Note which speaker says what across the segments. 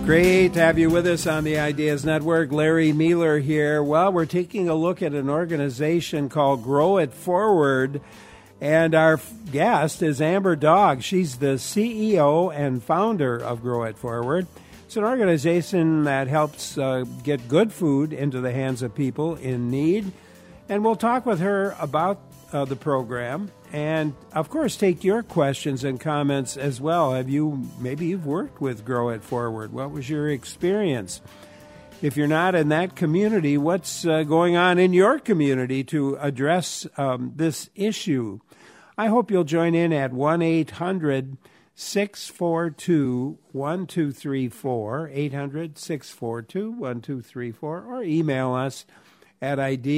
Speaker 1: Great to have you with us on the Ideas Network. Larry Mueller here. Well, we're taking a look at an organization called Grow It Forward, and our guest is Amber Dog. She's the CEO and founder of Grow It Forward. It's an organization that helps get good food into the hands of people in need, and we'll talk with her about the program and, of course, take your questions and comments as well. Maybe you've worked with Grow It Forward. What was your experience? If you're not in that community, what's going on in your community to address this issue? I hope you'll join in at 1-800-642-1234, 800-642-1234, or email us at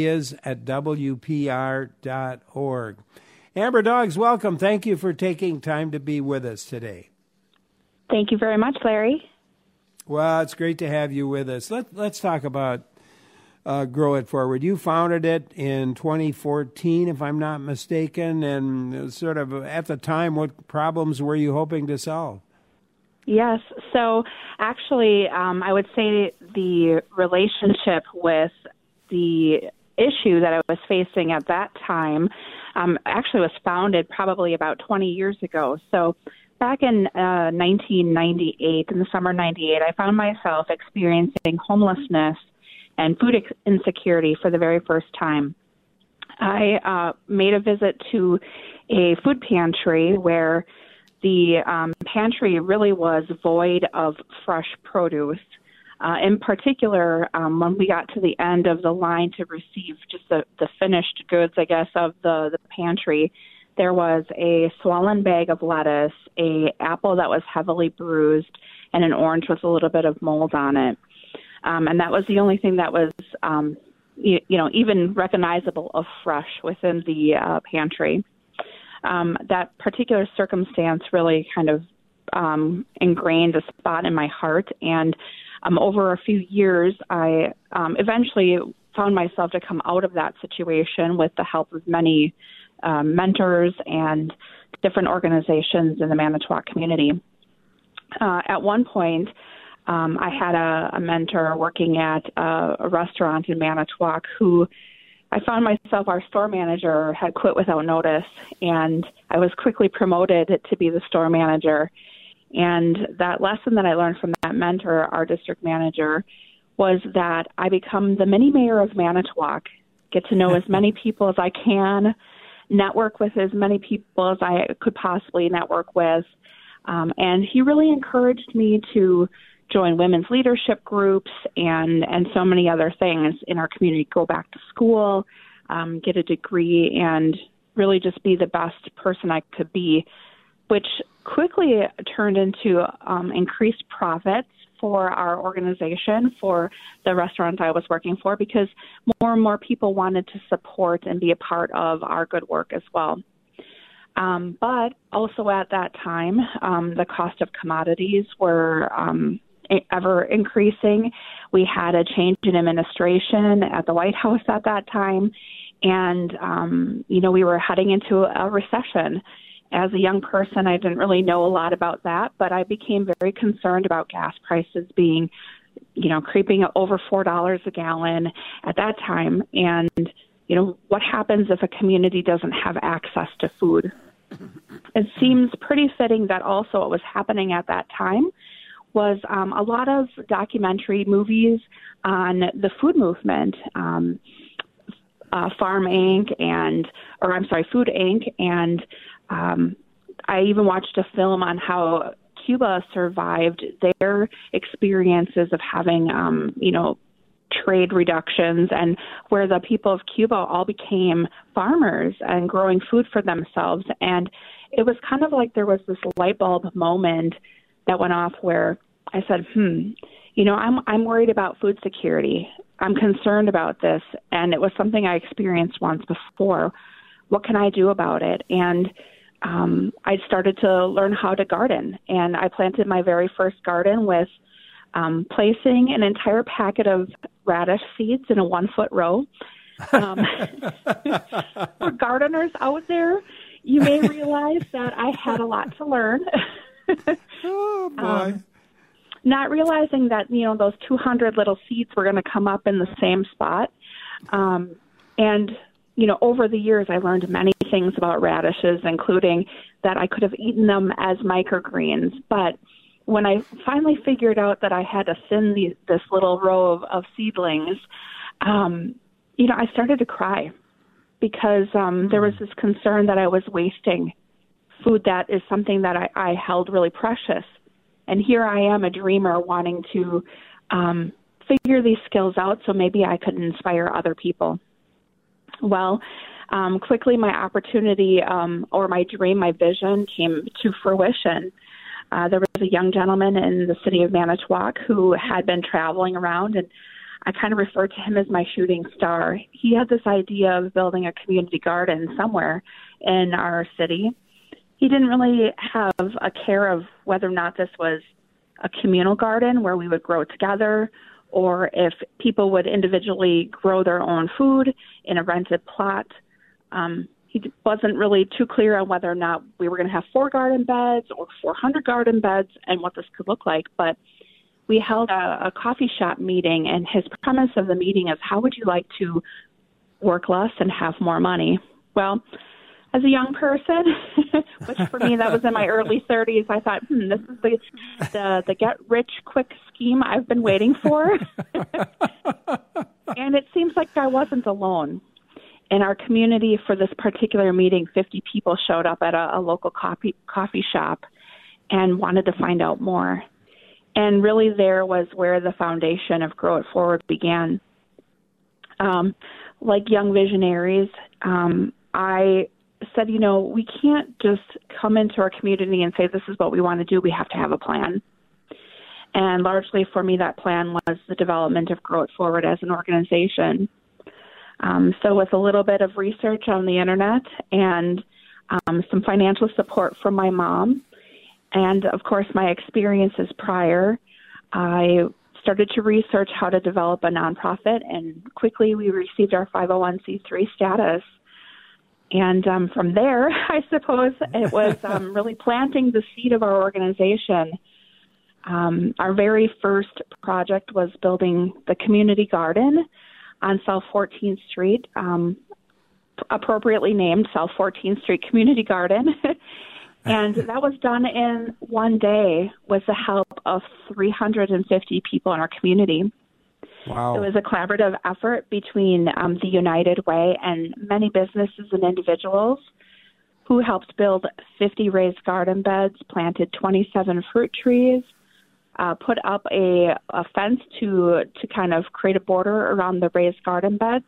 Speaker 1: ideas@wpr.org. Amber Dogs, welcome. Thank you for taking time to be with us today.
Speaker 2: Thank you very much, Larry.
Speaker 1: Well, it's great to have you with us. Let's talk about Grow It Forward. You founded it in 2014, if I'm not mistaken, and sort of at the time, what problems were you hoping to solve?
Speaker 2: Yes. So actually, I would say the relationship with the issue that I was facing at that time actually was founded probably about 20 years ago. So back in 1998, in the summer of 98, I found myself experiencing homelessness and food insecurity for the very first time. I made a visit to a food pantry where the pantry really was void of fresh produce. In particular, when we got to the end of the line to receive just the finished goods, I guess, of the pantry, there was a swollen bag of lettuce, a apple that was heavily bruised, and an orange with a little bit of mold on it. And that was the only thing that was, even recognizable of fresh within the pantry. That particular circumstance really kind of ingrained a spot in my heart, and over a few years, I eventually found myself to come out of that situation with the help of many mentors and different organizations in the Manitowoc community. At one point, I had a mentor working at a restaurant in Manitowoc who I found myself, our store manager had quit without notice, and I was quickly promoted to be the store manager. And that lesson that I learned from that mentor, our district manager, was that I become the mini mayor of Manitowoc, get to know as many people as I can, network with as many people as I could possibly network with. And he really encouraged me to join women's leadership groups and so many other things in our community, go back to school, get a degree, and really just be the best person I could be, which quickly turned into increased profits for our organization, for the restaurant I was working for, because more and more people wanted to support and be a part of our good work as well. But also at that time, the cost of commodities were ever increasing. We had a change in administration at the White House at that time, and, we were heading into a recession. As a young person, I didn't really know a lot about that, but I became very concerned about gas prices being, creeping over $4 a gallon at that time. And, what happens if a community doesn't have access to food? It seems pretty fitting that also what was happening at that time was a lot of documentary movies on the food movement, Food Inc. And I even watched a film on how Cuba survived their experiences of having, trade reductions, and where the people of Cuba all became farmers and growing food for themselves. And it was kind of like there was this light bulb moment that went off where I said, I'm worried about food security. I'm concerned about this. And it was something I experienced once before. What can I do about it? And I started to learn how to garden. And I planted my very first garden with placing an entire packet of radish seeds in a 1-foot row. For gardeners out there, you may realize that I had a lot to learn.
Speaker 1: Oh, boy.
Speaker 2: not realizing that, those 200 little seeds were going to come up in the same spot. And, over the years, I learned many things about radishes, including that I could have eaten them as microgreens. But when I finally figured out that I had to thin this little row of seedlings, I started to cry because there was this concern that I was wasting food that is something that I held really precious. And here I am, a dreamer, wanting to figure these skills out so maybe I could inspire other people. Well, quickly my opportunity or my dream, my vision came to fruition. There was a young gentleman in the city of Manitowoc who had been traveling around, and I kind of referred to him as my shooting star. He had this idea of building a community garden somewhere in our city. He didn't really have a care of whether or not this was a communal garden where we would grow together, or if people would individually grow their own food in a rented plot. He wasn't really too clear on whether or not we were going to have 4 garden beds or 400 garden beds and what this could look like. But we held a coffee shop meeting, and his premise of the meeting is, how would you like to work less and have more money? Well, as a young person, which for me that was in my early 30s, I thought, this is the get-rich-quick scheme I've been waiting for. And it seems like I wasn't alone. In our community for this particular meeting, 50 people showed up at a local coffee shop and wanted to find out more. And really there was where the foundation of Grow It Forward began. Like young visionaries, I said, we can't just come into our community and say, this is what we want to do. We have to have a plan. And largely for me, that plan was the development of Grow It Forward as an organization. So with a little bit of research on the internet and some financial support from my mom, and of course my experiences prior, I started to research how to develop a nonprofit, and quickly we received our 501c3 status. And from there, I suppose it was really planting the seed of our organization. Our very first project was building the community garden on South 14th Street, appropriately named South 14th Street Community Garden. And that was done in one day with the help of 350 people in our community.
Speaker 1: Wow.
Speaker 2: It was a collaborative effort between the United Way and many businesses and individuals who helped build 50 raised garden beds, planted 27 fruit trees, put up a fence to kind of create a border around the raised garden beds,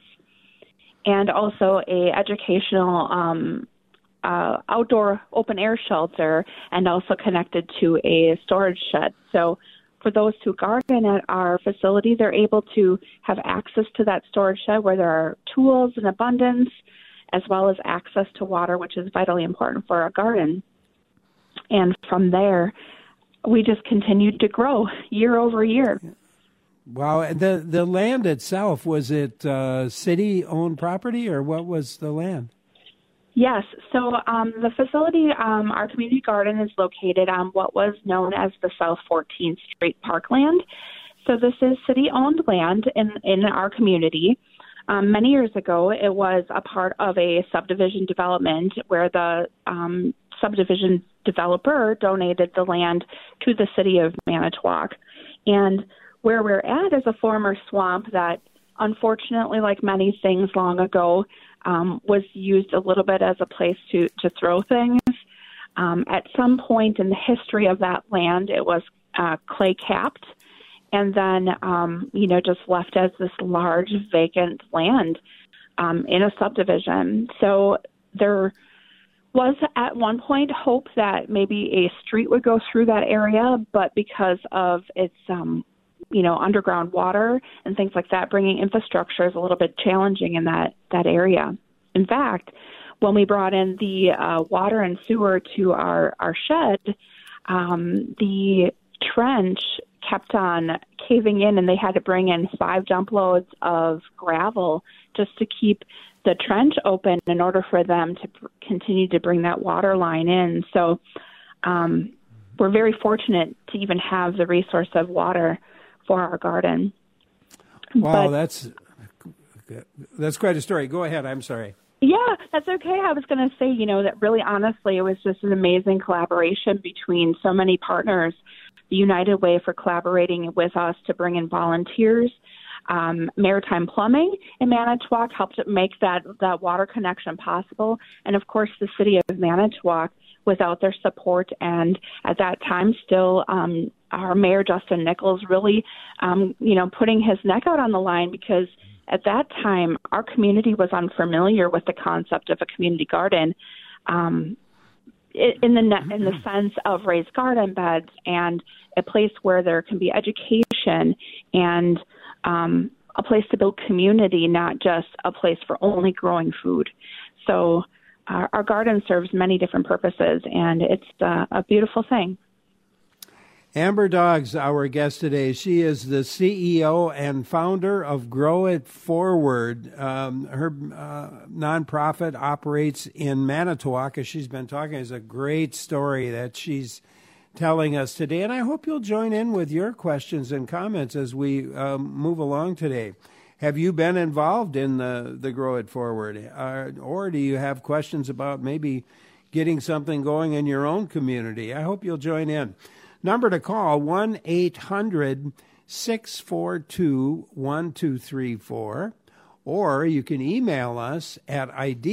Speaker 2: and also a educational outdoor open air shelter, and also connected to a storage shed. So for those who garden at our facility, they're able to have access to that storage shed where there are tools in abundance, as well as access to water, which is vitally important for a garden. And from there, we just continued to grow year over year.
Speaker 1: Wow. The land itself, was it city-owned property, or what was the land?
Speaker 2: Yes. So the facility, our community garden, is located on what was known as the South 14th Street Parkland. So this is city-owned land in our community. Many years ago, it was a part of a subdivision development where the subdivision developer donated the land to the city of Manitowoc. And where we're at is a former swamp that, unfortunately, like many things long ago, was used a little bit as a place to throw things. At some point in the history of that land, it was clay-capped, and then, just left as this large vacant land in a subdivision. So there was at one point hope that maybe a street would go through that area, but because of its, underground water and things like that, bringing infrastructure is a little bit challenging in that area. In fact, when we brought in the water and sewer to our shed, the trench kept on caving in, and they had to bring in 5 dump loads of gravel just to keep the trench open in order for them to continue to bring that water line in. So we're very fortunate to even have the resource of water for our garden.
Speaker 1: Wow, that's quite a story. Go ahead. I'm sorry.
Speaker 2: Yeah, that's okay. I was going to say, that really honestly, it was just an amazing collaboration between so many partners. The United Way for collaborating with us to bring in volunteers. Maritime Plumbing in Manitowoc helped make that water connection possible. And, of course, the city of Manitowoc, without their support, and at that time still our mayor, Justin Nichols, really, putting his neck out on the line, because at that time our community was unfamiliar with the concept of a community garden in the sense of raised garden beds and a place where there can be education and a place to build community, not just a place for only growing food. So our garden serves many different purposes, and it's a beautiful thing.
Speaker 1: Amber Doggs, our guest today. She is the CEO and founder of Grow It Forward. Her nonprofit operates in Manitowoc, as she's been talking. It's a great story that she's telling us today, and I hope you'll join in with your questions and comments as we move along today. Have you been involved in the Grow It Forward, or do you have questions about maybe getting something going in your own community? I hope you'll join in. Number to call, 1-800-642-1234, or you can email us at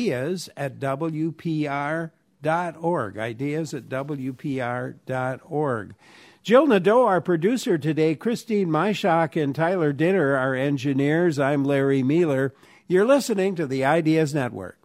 Speaker 1: ideas@wpr.org, ideas@wpr.org. Jill Nadeau, our producer today, Christine Myshak and Tyler Dinner, our engineers. I'm Larry Mealer. You're listening to the Ideas Network.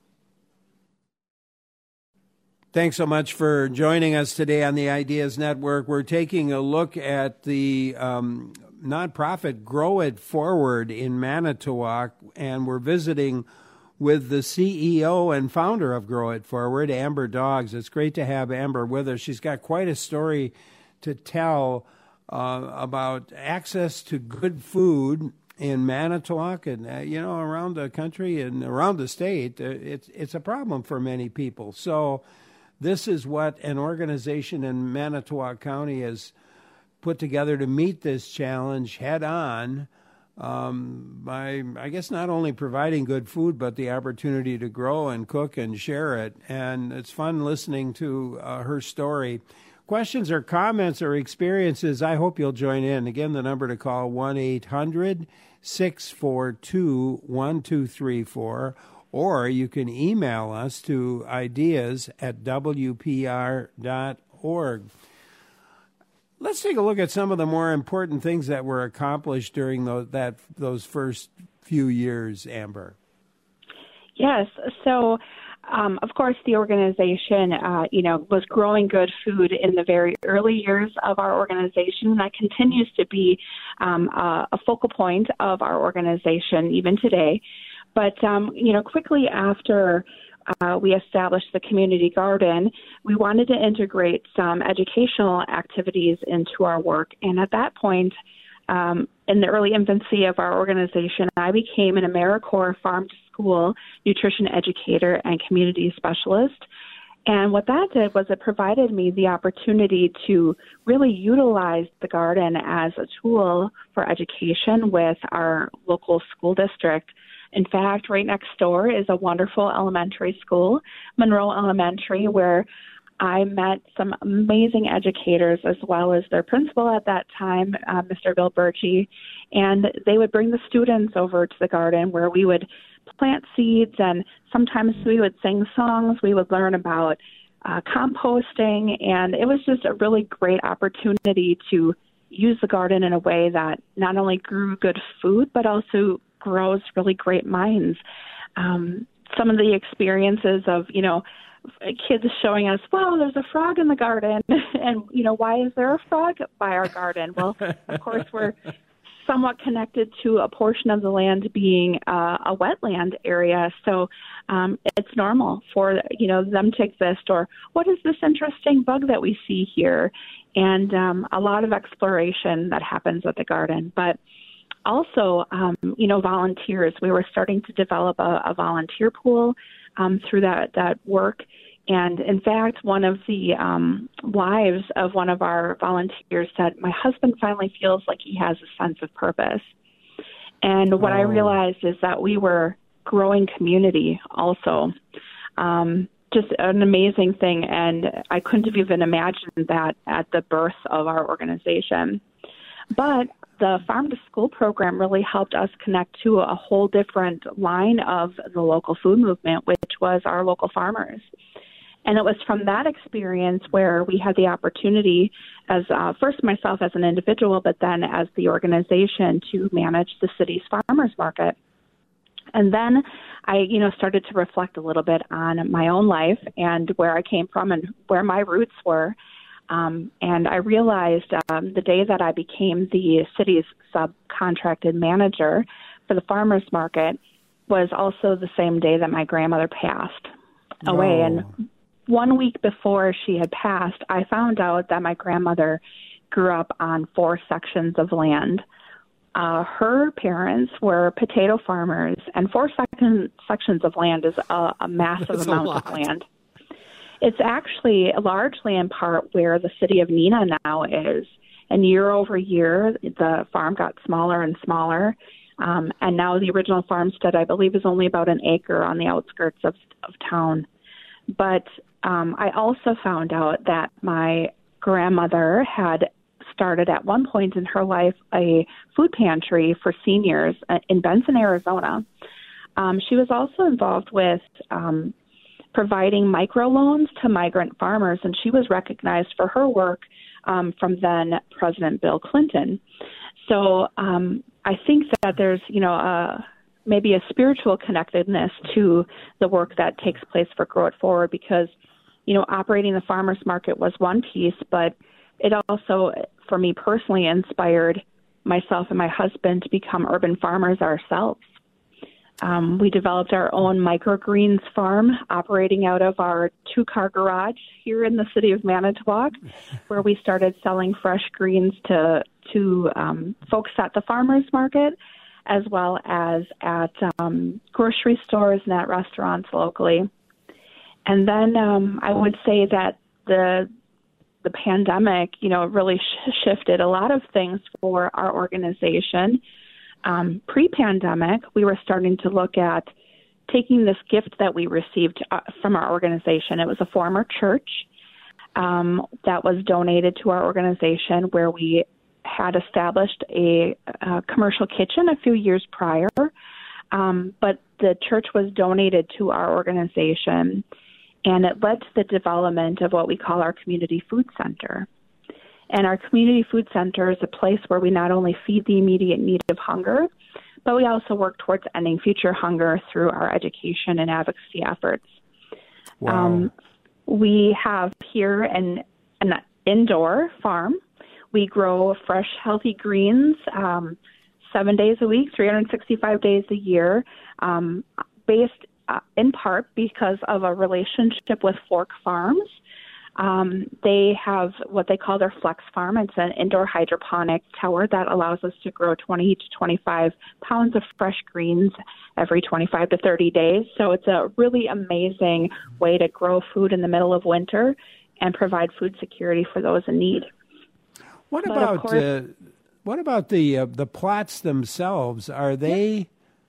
Speaker 1: Thanks so much for joining us today on the Ideas Network. We're taking a look at the nonprofit Grow It Forward in Manitowoc, and we're visiting with the CEO and founder of Grow It Forward, Amber Doggs. It's great to have Amber with us. She's got quite a story to tell about access to good food in Manitowoc and around the country and around the state. It's a problem for many people. So this is what an organization in Manitowoc County has put together to meet this challenge head on by, I guess, not only providing good food, but the opportunity to grow and cook and share it. And it's fun listening to her story. Questions or comments or experiences, I hope you'll join in. Again, the number to call, 1-800-642-1234. Or you can email us to ideas@wpr.org. Let's take a look at some of the more important things that were accomplished during those first few years, Amber.
Speaker 2: Yes. So, of course, the organization, was growing good food in the very early years of our organization, and that continues to be a focal point of our organization even today. But, quickly after we established the community garden, we wanted to integrate some educational activities into our work. And at that point, in the early infancy of our organization, I became an AmeriCorps farm-to-school nutrition educator and community specialist. And what that did was it provided me the opportunity to really utilize the garden as a tool for education with our local school district. In fact, right next door is a wonderful elementary school, Monroe Elementary, where I met some amazing educators as well as their principal at that time, Mr. Bill Birchie, and they would bring the students over to the garden where we would plant seeds, and sometimes we would sing songs. We would learn about composting, and it was just a really great opportunity to use the garden in a way that not only grew good food, but also grows really great minds. Some of the experiences of, kids showing us, well, there's a frog in the garden, and, why is there a frog by our garden? Well, of course, we're somewhat connected to a portion of the land being a wetland area, so it's normal for, them to exist, or what is this interesting bug that we see here? And a lot of exploration that happens at the garden. But also, volunteers. We were starting to develop a volunteer pool through that work. And in fact, one of the wives of one of our volunteers said, "My husband finally feels like he has a sense of purpose." And what I realized is that we were growing community also. Just an amazing thing, and I couldn't have even imagined that at the birth of our organization. But the Farm to School program really helped us connect to a whole different line of the local food movement, which was our local farmers. And it was from that experience where we had the opportunity as first myself as an individual, but then as the organization to manage the city's farmers market. And then I, started to reflect a little bit on my own life and where I came from and where my roots were. And I realized the day that I became the city's subcontracted manager for the farmers market was also the same day that my grandmother passed away. And 1 week before she had passed, I found out that my grandmother grew up on 4 sections of land. Her parents were potato farmers, and 4 sections of land is a massive amount of land. It's actually largely in part where the city of Neenah now is. And year over year, the farm got smaller and smaller. And now the original farmstead, I believe, is only about an acre on the outskirts of town. But I also found out that my grandmother had started at one point in her life a food pantry for seniors in Benson, Arizona. She was also involved with providing microloans to migrant farmers, and she was recognized for her work from then President Bill Clinton. So I think that there's, maybe a spiritual connectedness to the work that takes place for Grow It Forward because, operating the farmers market was one piece, but it also, for me personally, inspired myself and my husband to become urban farmers ourselves. We developed our own microgreens farm operating out of our 2-car garage here in the city of Manitowoc, where we started selling fresh greens to folks at the farmers market, as well as at grocery stores and at restaurants locally. And then I would say that the pandemic, really shifted a lot of things for our organization. Pre-pandemic, we were starting to look at taking this gift that we received from our organization. It was a former church that was donated to our organization where we had established a commercial kitchen a few years prior, but the church was donated to our organization, and it led to the development of what we call our community food center. And our community food center is a place where we not only feed the immediate need of hunger, but we also work towards ending future hunger through our education and advocacy efforts.
Speaker 1: Wow.
Speaker 2: We have here an indoor farm. We grow fresh, healthy greens 7 days a week, 365 days a year, based in part because of a relationship with Fork Farms. They have what they call their Flex Farm. It's an indoor hydroponic tower that allows us to grow 20 to 25 pounds of fresh greens every 25 to 30 days. So it's a really amazing way to grow food in the middle of winter and provide food security for those in need.
Speaker 1: What about the plots themselves? Are they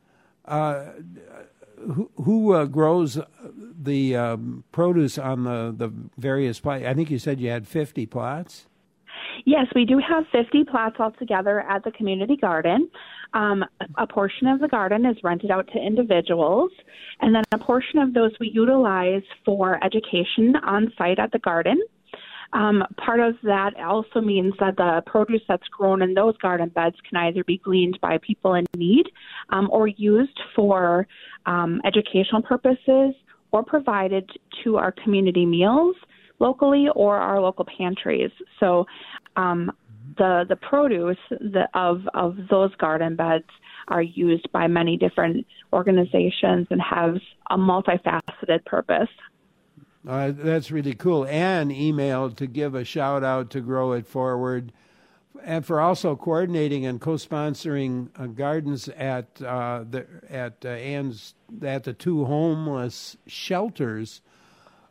Speaker 1: who grows the produce on the various plots? I think you said you had 50 plots.
Speaker 2: Yes, we do have 50 plots altogether at the community garden. A portion of the garden is rented out to individuals, and then a portion of those we utilize for education on site at the garden. Part of that also means that the produce that's grown in those garden beds can either be gleaned by people in need or used for educational purposes or provided to our community meals locally or our local pantries. So the produce of those garden beds are used by many different organizations and have a multifaceted purpose.
Speaker 1: That's really cool. Anne emailed to give a shout out to Grow It Forward and for also coordinating and co-sponsoring gardens at the 2 homeless shelters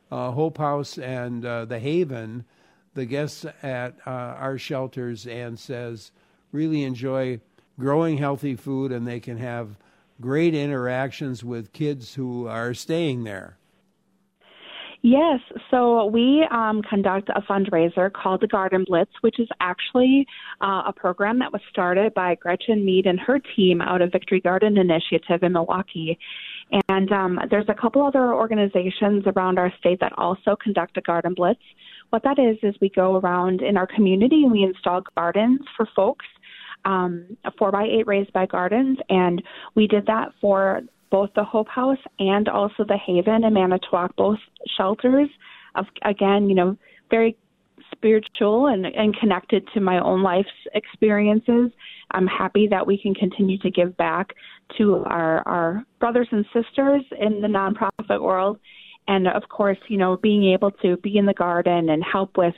Speaker 1: Hope House and the Haven, the guests at our shelters, and says really enjoy growing healthy food, and they can have great interactions with kids who are staying there.
Speaker 2: Yes, so we conduct a fundraiser called the Garden Blitz, which is actually a program that was started by Gretchen Mead and her team out of Victory Garden Initiative in Milwaukee. And there's a couple other organizations around our state that also conduct a Garden Blitz. What that is we go around in our community and we install gardens for folks, 4x8 raised bed gardens, and we did that for both the Hope House and also the Haven in Manitowoc, both shelters of, again, very spiritual and connected to my own life's experiences. I'm happy that we can continue to give back to our brothers and sisters in the nonprofit world. And of course, being able to be in the garden and help with,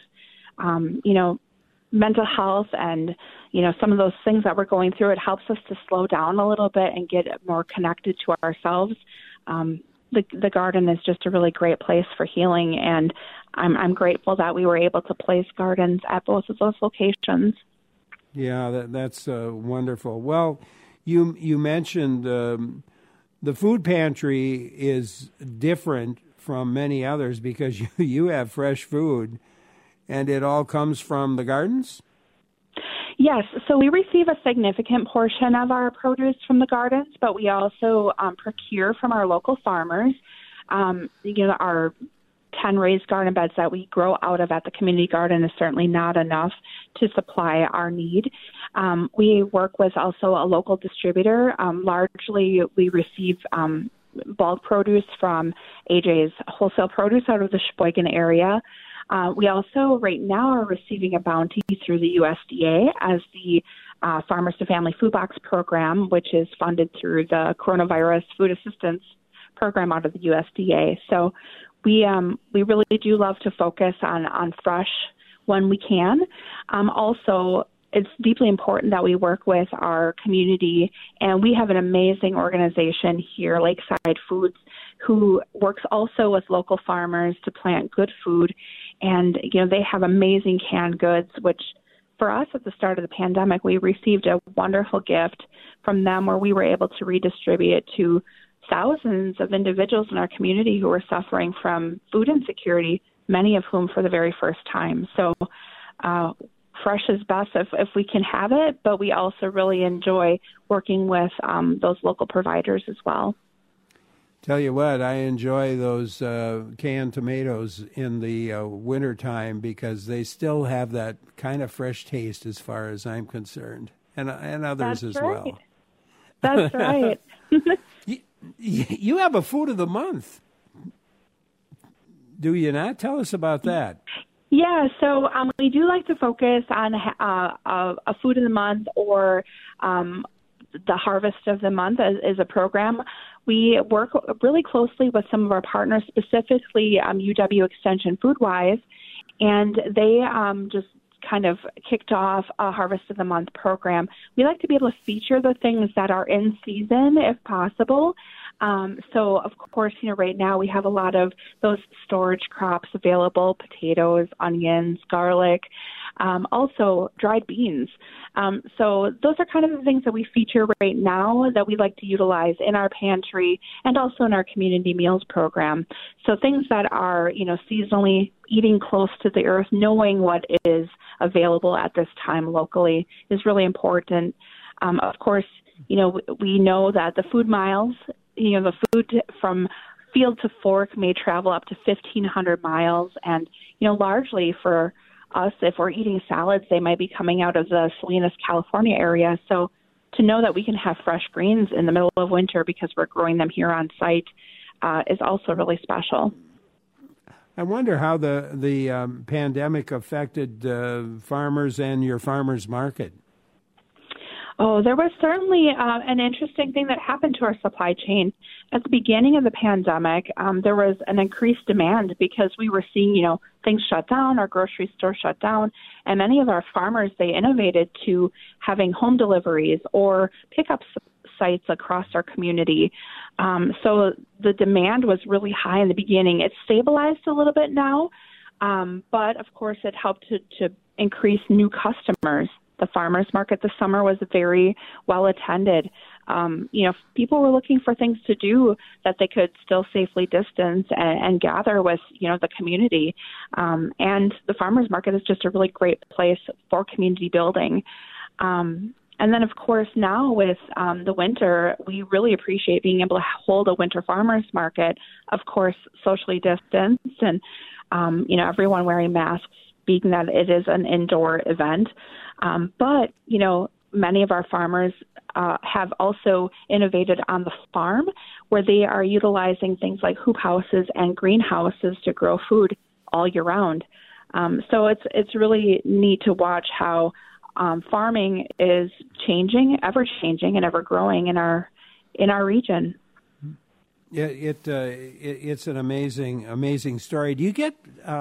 Speaker 2: mental health and, some of those things that we're going through, it helps us to slow down a little bit and get more connected to ourselves. The garden is just a really great place for healing, and I'm grateful that we were able to place gardens at both of those locations.
Speaker 1: Yeah, that's wonderful. Well, you mentioned the food pantry is different from many others because you have fresh food, and it all comes from the gardens?
Speaker 2: Yes, so we receive a significant portion of our produce from the gardens, but we also procure from our local farmers. Our 10 raised garden beds that we grow out of at the community garden is certainly not enough to supply our need. We work with also a local distributor. Largely, we receive bulk produce from AJ's Wholesale Produce out of the Sheboygan area. We also right now are receiving a bounty through the USDA as the Farmers to Family Food Box program, which is funded through the Coronavirus Food Assistance Program out of the USDA. So we really do love to focus on fresh when we can. Also, it's deeply important that we work with our community, and we have an amazing organization here, Lakeside Foods, who works also with local farmers to plant good food. And, they have amazing canned goods, which for us at the start of the pandemic, we received a wonderful gift from them where we were able to redistribute it to thousands of individuals in our community who were suffering from food insecurity, many of whom for the very first time. So fresh is best if we can have it, but we also really enjoy working with those local providers as well.
Speaker 1: Tell you what, I enjoy those canned tomatoes in the wintertime because they still have that kind of fresh taste as far as I'm concerned, and others
Speaker 2: That's
Speaker 1: as
Speaker 2: right.
Speaker 1: well.
Speaker 2: That's right.
Speaker 1: You have a food of the month. Do you not? Tell us about that.
Speaker 2: Yeah, so we do like to focus on a food of the month or the harvest of the month as a program. We work really closely with some of our partners, specifically UW Extension FoodWise, and they just kind of kicked off a Harvest of the Month program. We like to be able to feature the things that are in season if possible. So, of course, right now we have a lot of those storage crops available, potatoes, onions, garlic, also dried beans. So those are kind of the things that we feature right now that we like to utilize in our pantry and also in our community meals program. So things that are, seasonally eating close to the earth, knowing what is available at this time locally is really important. Of course, we know that the food miles, the food from field to fork may travel up to 1,500 miles. And, largely for us, if we're eating salads, they might be coming out of the Salinas, California area. So to know that we can have fresh greens in the middle of winter because we're growing them here on site is also really special.
Speaker 1: I wonder how the pandemic affected farmers and your farmers market.
Speaker 2: Oh, there was certainly an interesting thing that happened to our supply chain. At the beginning of the pandemic, there was an increased demand because we were seeing, things shut down, our grocery store shut down, and many of our farmers, they innovated to having home deliveries or pickup sites across our community. So the demand was really high in the beginning. It's stabilized a little bit now, but of course it helped to increase new customers. The farmers market this summer was very well attended. People were looking for things to do that they could still safely distance and gather with, the community. And the farmers market is just a really great place for community building. And then, of course, now with the winter, we really appreciate being able to hold a winter farmers market, of course, socially distanced and, everyone wearing masks, being that it is an indoor event. But many of our farmers have also innovated on the farm where they are utilizing things like hoop houses and greenhouses to grow food all year round. So it's really neat to watch how farming is changing, ever changing and ever growing in our region.
Speaker 1: Yeah, it's an amazing story. Do you get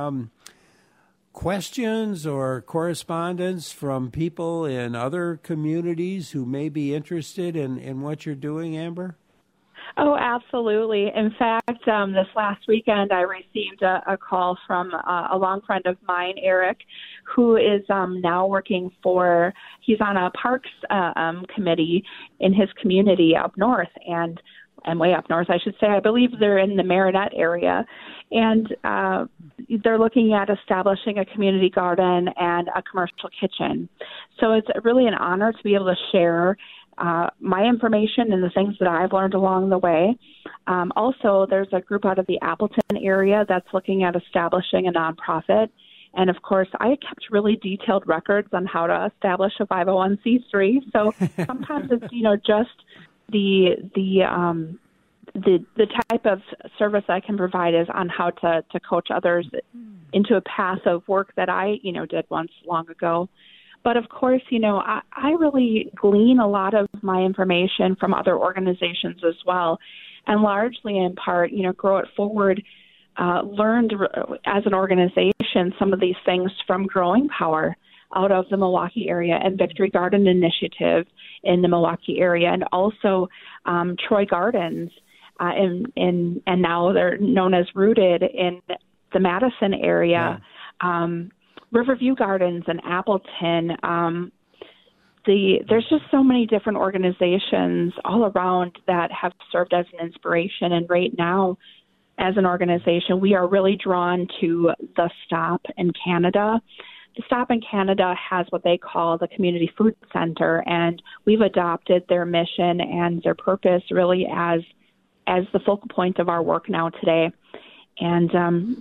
Speaker 1: questions or correspondence from people in other communities who may be interested in what you're doing, Amber?
Speaker 2: Oh, absolutely. In fact, this last weekend, I received a call from a long friend of mine, Eric, who is now working he's on a parks committee in his community up north, and way up north, I should say. I believe they're in the Marinette area. And they're looking at establishing a community garden and a commercial kitchen. So it's really an honor to be able to share my information and the things that I've learned along the way. Also, there's a group out of the Appleton area that's looking at establishing a nonprofit. And, of course, I kept really detailed records on how to establish a 501c3. So sometimes it's, just the type of service I can provide is on how to coach others into a path of work that I, did once long ago. But of course, I really glean a lot of my information from other organizations as well. And largely in part, Grow It Forward learned as an organization some of these things from Growing Power out of the Milwaukee area and Victory Garden Initiative in the Milwaukee area, and also Troy Gardens, and now they're known as Rooted in the Madison area, Riverview Gardens and Appleton. There's just so many different organizations all around that have served as an inspiration, and right now, as an organization, we are really drawn to the Stop in Canada. The Stop in Canada has what they call the Community Food Center, and we've adopted their mission and their purpose really as the focal point of our work now today. And,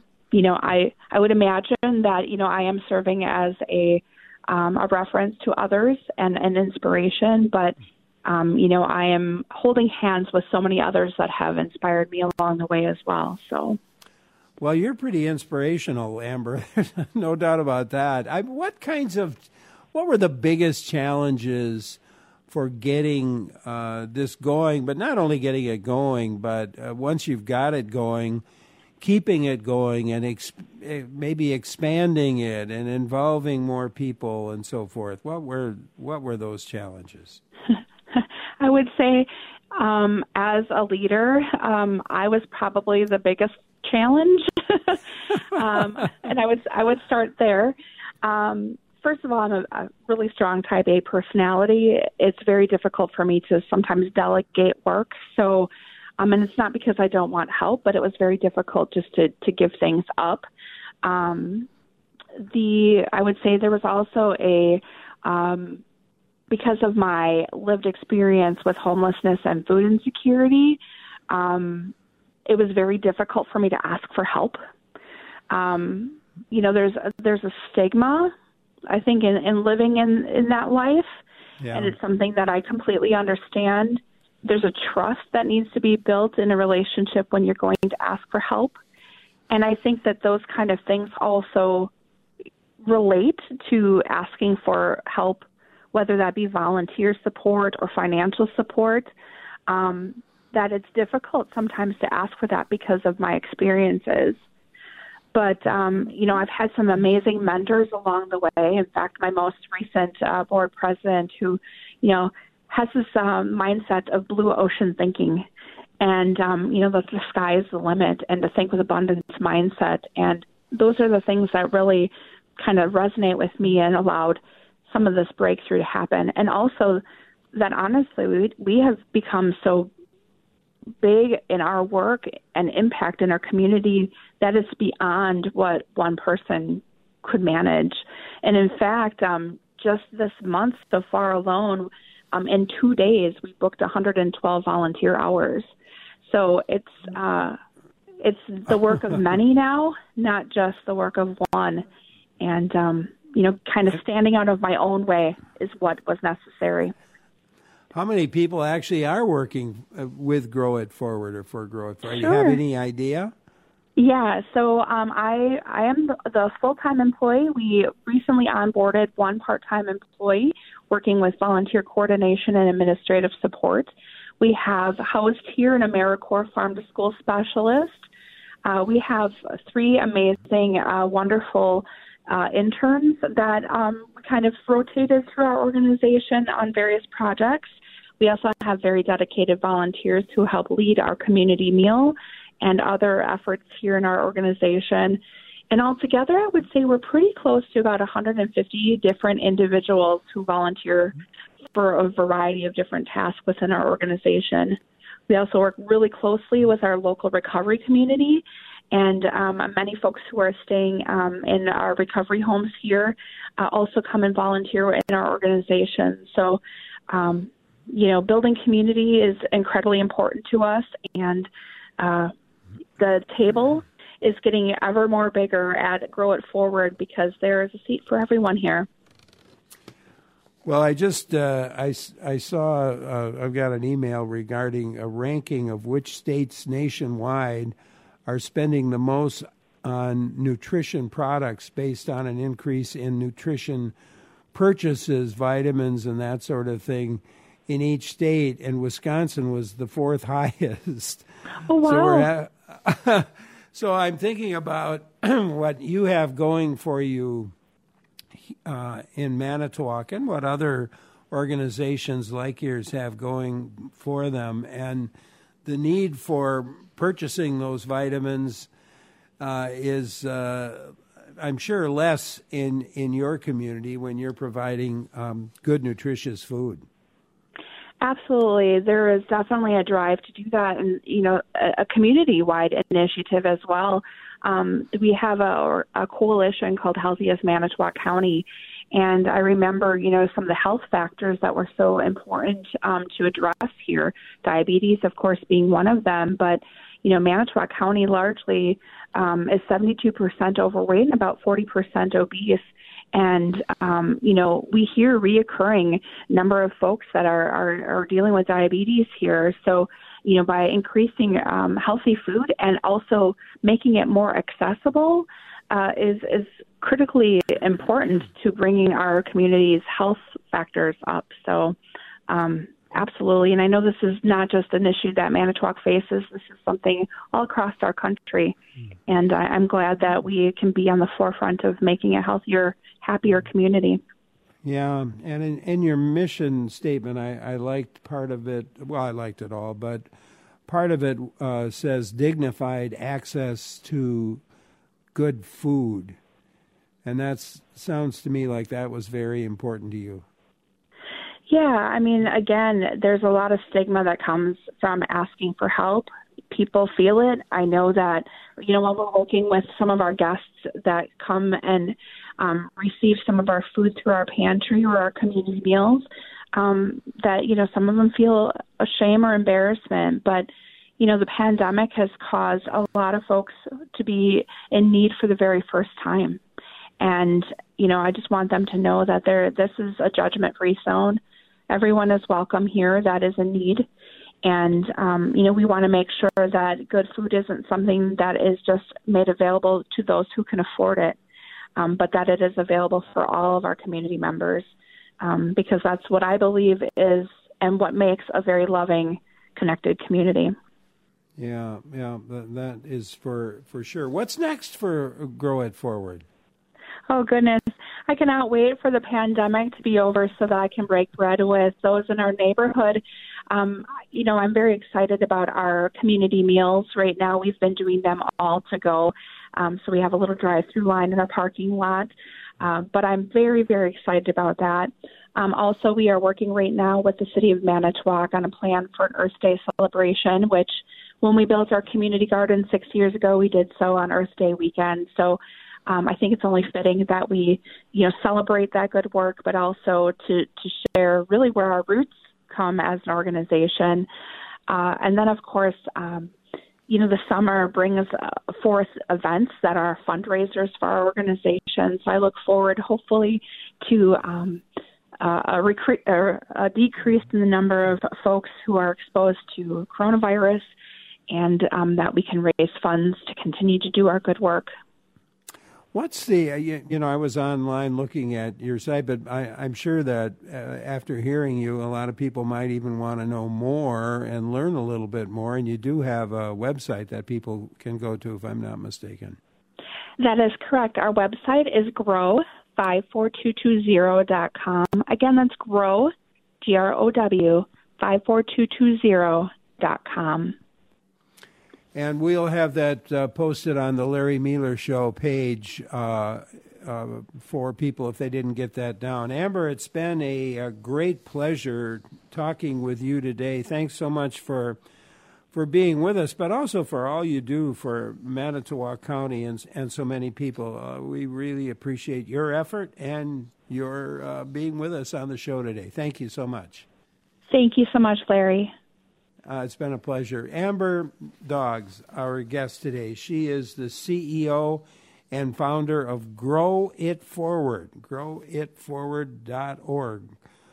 Speaker 2: I would imagine that, I am serving as a reference to others and an inspiration, but, I am holding hands with so many others that have inspired me along the way as well. So.
Speaker 1: Well, you're pretty inspirational, Amber. There's no doubt about that. What were the biggest challenges for getting this going, but not only getting it going, but once you've got it going, keeping it going and maybe expanding it and involving more people and so forth? What were those challenges?
Speaker 2: I would say as a leader, I was probably the biggest challenge. And I would start there. First of all, I'm a really strong type A personality. It's very difficult for me to sometimes delegate work. So, and it's not because I don't want help, but it was very difficult just to give things up. I would say there was also because of my lived experience with homelessness and food insecurity, it was very difficult for me to ask for help. There's a stigma, I think, in living in that life, and it's something that I completely understand. There's a trust that needs to be built in a relationship when you're going to ask for help, and I think that those kind of things also relate to asking for help, whether that be volunteer support or financial support. That it's difficult sometimes to ask for that because of my experiences. But, I've had some amazing mentors along the way. In fact, my most recent board president who, has this mindset of blue ocean thinking, and that the sky is the limit, and to think with abundance mindset. And those are the things that really kind of resonate with me and allowed some of this breakthrough to happen. And also that honestly, we have become so big in our work and impact in our community that is beyond what one person could manage. And in fact, just this month so far alone, in 2 days, we booked 112 volunteer hours. So it's the work of many now, not just the work of one. And, kind of standing out of my own way is what was necessary.
Speaker 1: How many people actually are working with Grow It Forward or for Grow It Forward?
Speaker 2: Sure.
Speaker 1: Do you have any idea?
Speaker 2: Yeah, so I am the full-time employee. We recently onboarded one part-time employee working with volunteer coordination and administrative support. We have housed here an AmeriCorps farm-to-school specialist. We have 3 amazing, wonderful interns that kind of rotated through our organization on various projects. We also have very dedicated volunteers who help lead our community meal and other efforts here in our organization. And altogether, I would say we're pretty close to about 150 different individuals who volunteer for a variety of different tasks within our organization. We also work really closely with our local recovery community, and many folks who are staying in our recovery homes here also come and volunteer in our organization. So, building community is incredibly important to us, and the table is getting ever more bigger at Grow It Forward because there is a seat for everyone here.
Speaker 1: Well, I just I saw I've got an email regarding a ranking of which states nationwide are spending the most on nutrition products based on an increase in nutrition purchases, vitamins, and that sort of thing in each state, and Wisconsin was the 4th highest.
Speaker 2: Oh, wow.
Speaker 1: So I'm thinking about what you have going for you in Manitowoc and what other organizations like yours have going for them, and the need for purchasing those vitamins is, I'm sure, less in your community when you're providing good, nutritious food.
Speaker 2: Absolutely. There is definitely a drive to do that, and, a community-wide initiative as well. We have a coalition called Healthiest Manitowoc County, and I remember, some of the health factors that were so important to address here, diabetes, of course, being one of them, but, Manitowoc County largely is 72% overweight and about 40% obese. And, we hear reoccurring number of folks that are dealing with diabetes here. So, by increasing healthy food and also making it more accessible is critically important to bringing our community's health factors up. So, absolutely. And I know this is not just an issue that Manitowoc faces. This is something all across our country. And I'm glad that we can be on the forefront of making a healthier, happier community.
Speaker 1: Yeah, and in your mission statement, I liked part of it. Well, I liked it all, but part of it says dignified access to good food. And that sounds to me like that was very important to you.
Speaker 2: Yeah, I mean, again, there's a lot of stigma that comes from asking for help. People feel it. I know that, when we're working with some of our guests that come and receive some of our food through our pantry or our community meals, that, some of them feel a shame or embarrassment. But, the pandemic has caused a lot of folks to be in need for the very first time. And, I just want them to know that this is a judgment-free zone. Everyone is welcome here that is in need. And, we want to make sure that good food isn't something that is just made available to those who can afford it, but that it is available for all of our community members, because that's what I believe is and what makes a very loving, connected community.
Speaker 1: Yeah, that is for sure. What's next for Grow It Forward?
Speaker 2: Oh, goodness. I cannot wait for the pandemic to be over so that I can break bread with those in our neighborhood. I'm very excited about our community meals. Right now, we've been doing them all to go. So we have a little drive-through line in our parking lot. But I'm very, very excited about that. Also, we are working right now with the city of Manitowoc on a plan for an Earth Day celebration, which when we built our community garden 6 years ago, we did so on Earth Day weekend. So I think it's only fitting that we, celebrate that good work, but also to share really where our roots come as an organization. And then, of course, the summer brings forth events that are fundraisers for our organization. So I look forward, hopefully, to a decrease in the number of folks who are exposed to coronavirus, and that we can raise funds to continue to do our good work.
Speaker 1: What's the, I was online looking at your site, but I'm sure that after hearing you, a lot of people might even want to know more and learn a little bit more. And you do have a website that people can go to, if I'm not mistaken.
Speaker 2: That is correct. Our website is grow54220.com. Again, that's grow, GROW, 54220.com.
Speaker 1: And we'll have that posted on the Larry Mealer Show page for people if they didn't get that down. Amber, it's been a great pleasure talking with you today. Thanks so much for being with us, but also for all you do for Manitowoc County and so many people. We really appreciate your effort and your being with us on the show today. Thank you so much.
Speaker 2: Thank you so much, Larry.
Speaker 1: It's been a pleasure. Amber Doggs, our guest today. She is the CEO and founder of Grow It Forward, growitforward.org,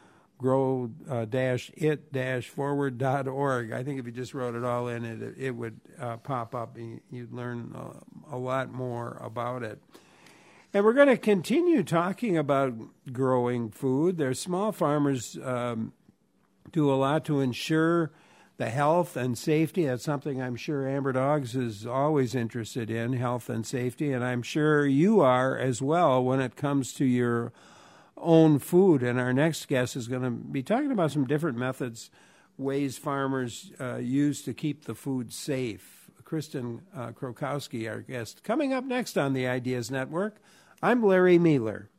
Speaker 1: grow-it-forward.org. I think if you just wrote it all in, it would pop up and you'd learn a lot more about it. And we're going to continue talking about growing food. There's small farmers do a lot to ensure the health and safety. That's something I'm sure Amber Doggs is always interested in, health and safety, and I'm sure you are as well when it comes to your own food. And our next guest is going to be talking about some different methods, ways farmers use to keep the food safe. Kristen Krokowski, our guest. Coming up next on the Ideas Network, I'm Larry Mealer.